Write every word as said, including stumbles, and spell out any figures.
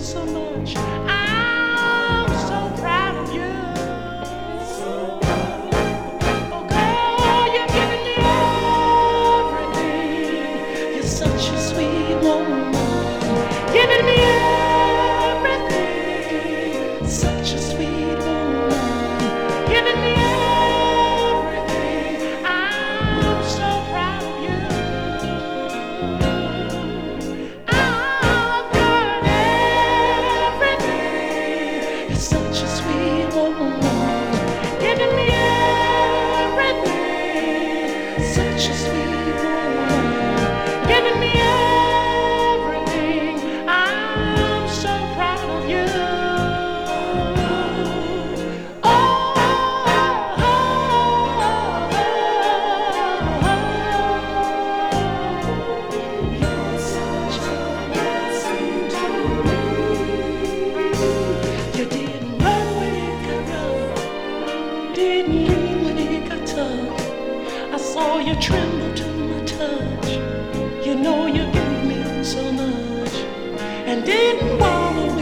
so much. I'm so proud of you. Oh, girl, you're giving me everything. You're such a sweet woman. Giving me everything. Such a sweet woman. Giving me everything. I'm so proud of you. I've got everything. You're such a sweet woman. Giving me everything. Such a sweet woman. Giving me everything. I'm so proud of you. Oh, you're such a blessing to me. You didn't run when it got rough, didn't lean when it got tough. I saw you tremble to my touch. You know you gave me so much, and didn't wallow